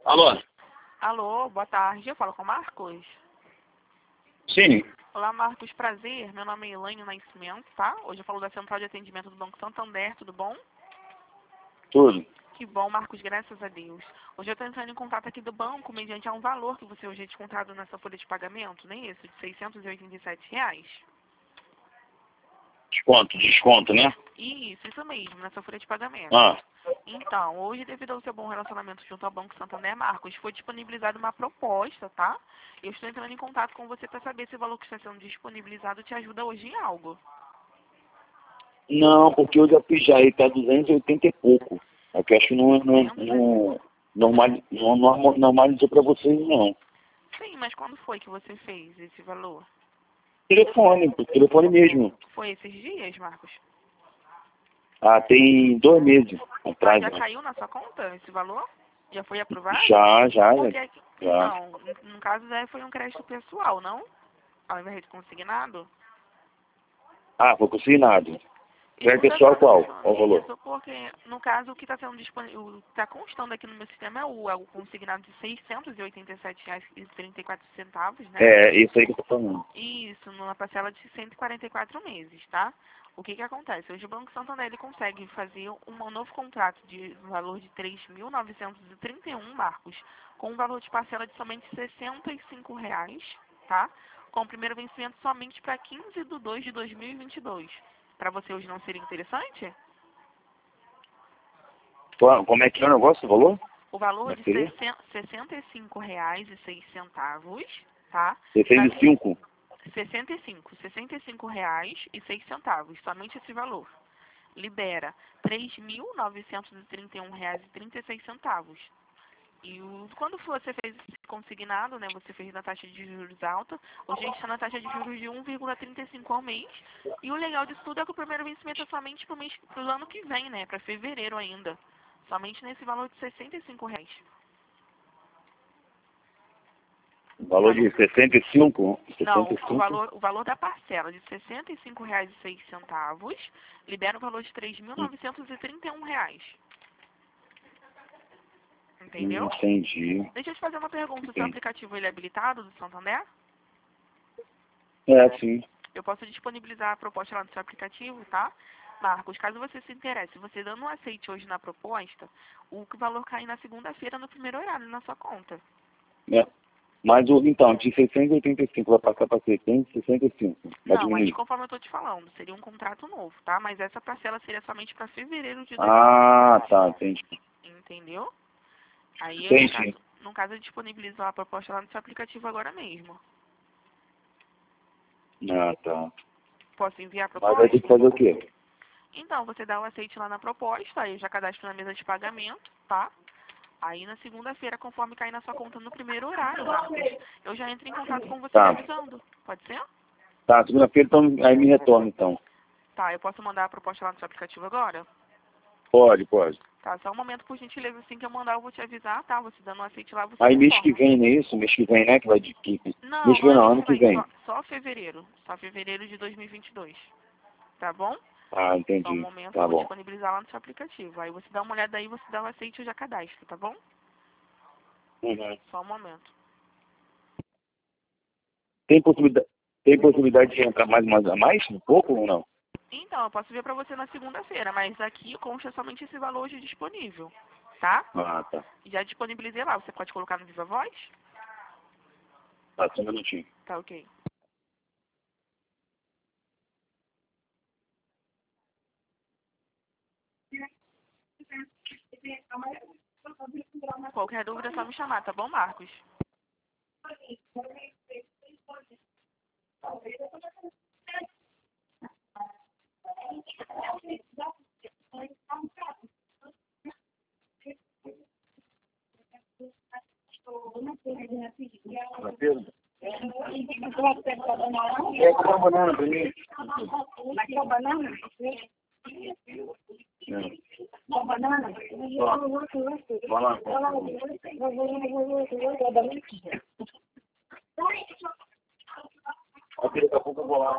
Alô? Alô, boa tarde. Eu falo com o Marcos? Sim. Olá, Marcos. Prazer. Meu nome é Elaine Nascimento, tá? Hoje eu falo da Central de Atendimento do Banco Santander. Tudo bom? Tudo. Que bom, Marcos. Graças a Deus. Hoje eu estou entrando em contato aqui do banco mediante a um valor que você hoje é descontado nessa folha de pagamento, nem isso, de R$ 687. Desconto, né? Isso mesmo, nessa folha de pagamento. Ah, Então, hoje, devido ao seu bom relacionamento junto ao Banco Santander, Marcos, foi disponibilizada uma proposta, tá? Eu estou entrando em contato com você para saber se o valor que está sendo disponibilizado te ajuda hoje em algo. não, porque eu já fiz já, ele tá 280 e pouco. É que eu acho que não normalizou para vocês, não. Sim, mas quando foi que você fez esse valor? Telefone mesmo. Foi esses dias, Marcos? Ah, tem 2 meses Ah, atrás, já né? caiu na sua conta esse valor? Já foi aprovado? Já. Porque, Já. então, no caso, foi um crédito pessoal, não? Ao invés de consignado? Ah, foi consignado. Isso Crédito porque pessoal qual? Qual o valor? isso porque, no caso, o que está sendo disponível, está constando aqui no meu sistema é o consignado de R$ 687,34, né? É, isso aí que eu tô falando. Isso, numa parcela de 144 meses, tá? O que acontece? Hoje o Banco Santander ele consegue fazer um novo contrato de valor de 3.931 marcos, com um valor de parcela de somente R$ 65, tá? Com o primeiro vencimento somente para 15/2 de 2022. Para você hoje não seria interessante? Como é que é o negócio, o valor? O valor Como é de que seria? R$ 65,06, tá? Pra 65? R$ 65,06, somente esse valor. Libera R$ 3.931,36. Quando você fez esse consignado, né, você fez na taxa de juros alta, hoje a gente está na taxa de juros de 1,35 ao mês. E o legal disso tudo é que o primeiro vencimento é somente para o ano que vem, né, para fevereiro ainda. Somente nesse valor de R$ 65. Valor de 65? Não, 65? o valor da parcela de R$ 65,06 libera o valor de R$ 3.931. Entendeu? Entendi. Deixa eu te fazer uma pergunta. O seu Entendi. aplicativo ele é habilitado do Santander? É, sim. Eu posso disponibilizar a proposta lá no seu aplicativo, tá? Marcos, caso você se interesse, você dando um aceite hoje na proposta, o valor cai na segunda-feira no primeiro horário na sua conta. É. Mas, então, de 685 vai passar para 665. Vai Não, aí diminuir. conforme eu tô te falando, seria um contrato novo, tá? Mas essa parcela seria somente para fevereiro de Ah, 2022. tá, entendi. Entendeu? Aí, eu, Entendi. no caso, eu disponibilizo a proposta lá no seu aplicativo agora mesmo. Ah, tá. Posso enviar a Mas vai ter que proposta? fazer o quê? Então, você dá o aceite lá na proposta, aí eu já cadastro na mesa de pagamento, tá? Aí na segunda-feira, conforme cair na sua conta no primeiro horário, Marcos, eu já entro em contato com você te Tá. avisando. Pode ser? Tá, segunda-feira, então, aí me retorna, então. Tá, eu posso mandar a proposta lá no seu aplicativo agora? Pode. Tá, só um momento, por gentileza, assim que eu mandar, eu vou te avisar, tá? Você dando um aceite lá, você Aí me mês que informa. vem, não é isso? Mês que vem, né? Que vai de... Não, Mês que não vem é não, mês ano que que vem, vem. só fevereiro. Só fevereiro de 2022. Tá bom? Ah, Só um entendi. momento, eu Tá vou bom. disponibilizar lá no seu aplicativo. Aí você dá uma olhada aí, você dá o aceite e eu já cadastro, tá bom? Uhum. Só um momento. Tem possibilidade de entrar mais? Um pouco ou não? Então, eu posso ver pra você na segunda-feira, mas aqui consta somente esse valor hoje disponível, tá? Ah, tá. Já disponibilizei lá, você pode colocar no Viva Voz? Tá, só um minutinho. Tá ok. Qualquer dúvida é só me chamar, tá bom, Marcos? Tá, Pedro? É, com uma banana pra mim. Uma banana? É. Uma banana? Vai lá. Aqui daqui a pouco eu vou lá.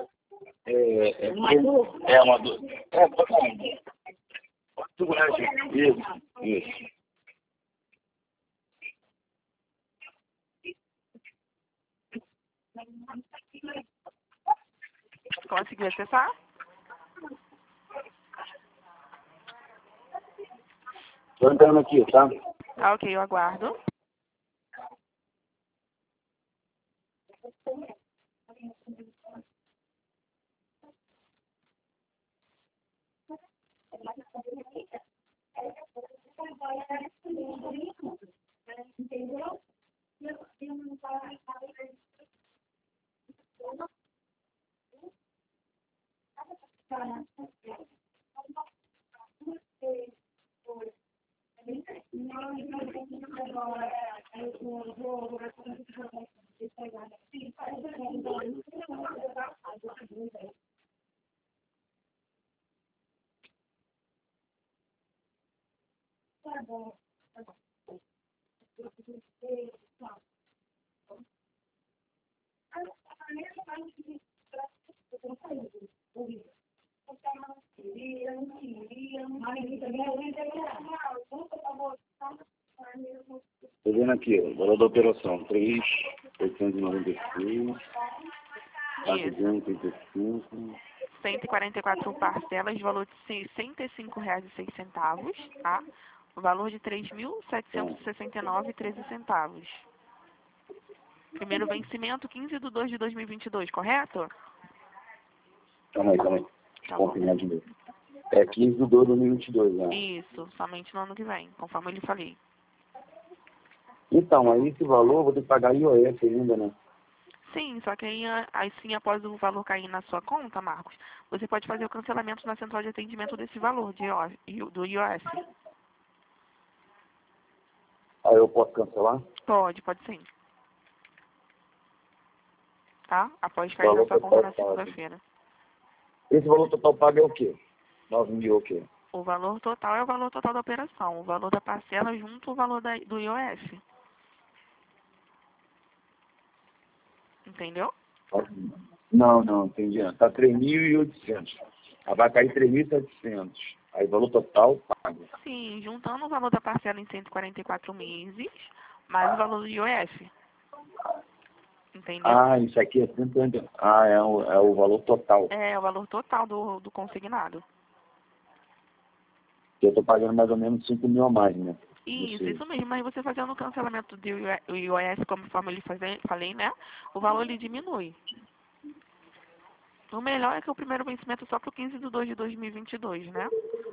Uma dúvida. Pode falar. Segurança. Isso. Conseguiu acessar? Tô entrando aqui, tá? Tá, ok, eu aguardo. Tô vendo aqui, ó, valor da operação, 3.896, Isso. 485. 144 parcelas, de valor de R$ 65,06, tá? O valor de R$ 3.769,13. Primeiro vencimento, 15/2/2022, correto? Calma aí. Deixa Tá eu bom. confirmar de novo. É 15/2/2022, né? Isso, somente no ano que vem, conforme eu lhe falei. Então, aí esse valor eu vou ter que pagar IOF ainda, né? Sim, só que aí sim, após o valor cair na sua conta, Marcos, você pode fazer o cancelamento na central de atendimento desse valor do IOF. Aí eu posso cancelar? Pode sim. Tá? Após O cair na valor sua conta total na pago. segunda-feira. Esse valor total pago é o quê? 9 mil o quê? O valor total é o valor total da operação. O valor da parcela junto ao valor do IOF. Entendeu? Não, entendi. Tá 3.800. Aí vai cair 3.700. Aí o valor total pago. Sim, juntando o valor da parcela em 144 meses, mais o valor do IOF. Entendeu? Ah, isso aqui é 180. Ah, é o valor total. É o valor total do consignado. Que eu tô pagando mais ou menos 5 mil a mais, né? Isso mesmo. Mas você fazendo o cancelamento do IOF, conforme eu lhe falei, né? O valor ele diminui. O melhor é que o primeiro vencimento é só para o 15/2/2022, né?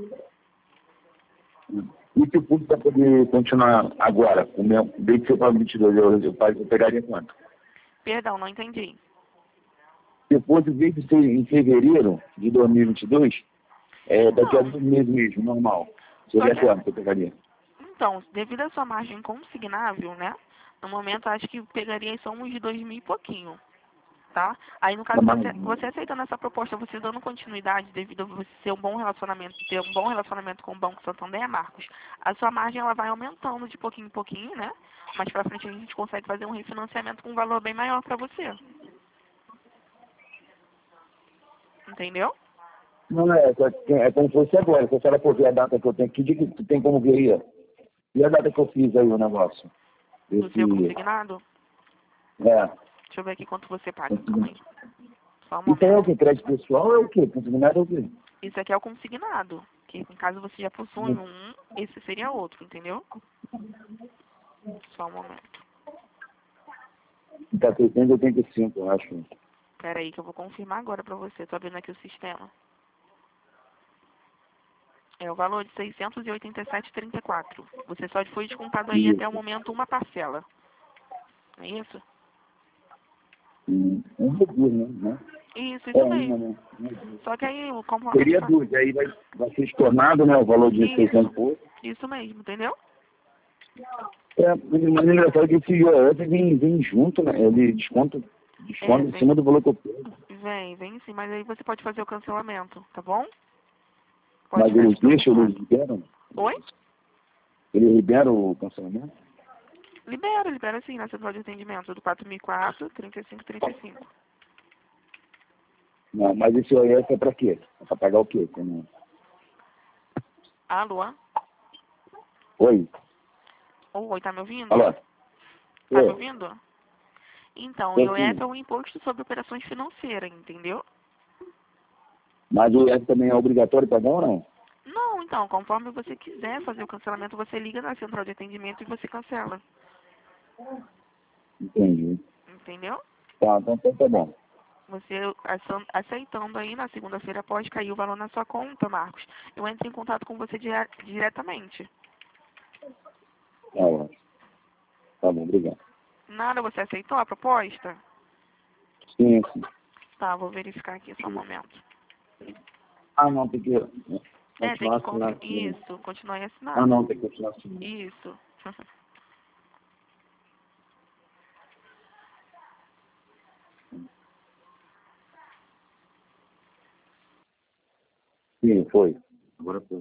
E se o custo para poder continuar agora, o meu, desde que eu pago 22, eu pegaria quanto? Perdão, não entendi. Depois, em vez de ser em fevereiro de 2022, daqui a 2 meses mesmo, normal. Só Seria que, quanto que eu pegaria? então, devido à sua margem consignável, né? No momento, acho que pegaria só uns de 2 mil e pouquinho, tá? Aí, no caso, você aceitando essa proposta, você dando continuidade devido a você ter um bom relacionamento, com o Banco Santander, Marcos, a sua margem ela vai aumentando de pouquinho em pouquinho, né? Mais pra frente a gente consegue fazer um refinanciamento com um valor bem maior pra você. Entendeu? Não, é como se fosse agora. Se a senhora for ver a data que eu tenho, que dia que tu tem como ver aí? E a data que eu fiz aí o negócio? Do seu consignado? Deixa Deixa eu ver aqui quanto você paga. Calma aí. Só um Isso aí é o momento. que? Crédito pessoal ou é o quê? Consignado é o quê? Isso aqui é o consignado. Que em caso você já possui um, esse seria outro, entendeu? Só um momento. Tá 685, eu acho. Pera aí que eu vou confirmar agora pra você. Tô abrindo aqui o sistema. É o valor de 687,34. Você só foi descontado aí até o momento uma parcela. Não é isso? Um reduzo, né? Isso É mesmo. uma, né? Só que aí, conforme eu Seria te falo. duas, aí vai ser estornado, né? O valor de 600 e pouco. Isso mesmo, entendeu? Mas é engraçado que esse IOF vem junto, né? Ele desconta em cima do valor que eu pego. Vem sim, mas aí você pode fazer o cancelamento, tá bom? Mas Ficar eles deixam, despreocupado. eles liberam? Oi? Eles liberam o cancelamento? Libera sim, na central de atendimento do 4004 3535. Não, mas esse IOF é pra quê? É pra pagar o quê? Como... Alô? Oi? Oi, tá me ouvindo? Alô? Tá me Oi? ouvindo? Então, o Tô IOF sim. é um imposto sobre operações financeiras, entendeu? Mas o IR também é obrigatório pagar ou não? Não, então, conforme você quiser fazer o cancelamento, você liga na central de atendimento e você cancela. Entendi. Entendeu? Tá, então tá bom. Você aceitando aí, na segunda-feira pode cair o valor na sua conta, Marcos. Eu entro em contato com você diretamente. Tá ótimo. Tá bom, obrigado. Nada, você aceitou a proposta? Sim, sim. Tá, vou verificar aqui só um momento. Ah, não, tem que... Tem que assinar aqui, né? isso, continuar Ah, assinando. não, tem que continuar assinando. Isso. Sim, foi. Agora foi.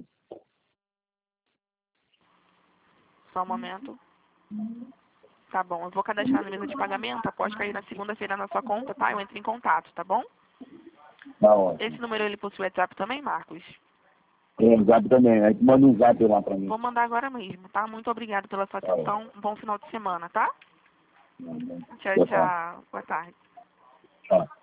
Só um momento. Tá bom, eu vou cadastrar na mesa de pagamento, pode cair na segunda-feira na sua conta, tá? Eu entro em contato, tá bom? Tá ótimo. Esse número ele possui WhatsApp também, Marcos? Tem um zap também, aí tu manda um zap lá pra mim. Vou mandar agora mesmo, tá? Muito obrigada pela sua atenção. Um bom final de semana, tá? Tchau, Tchau, tchau. tchau. Boa tarde. Tchau.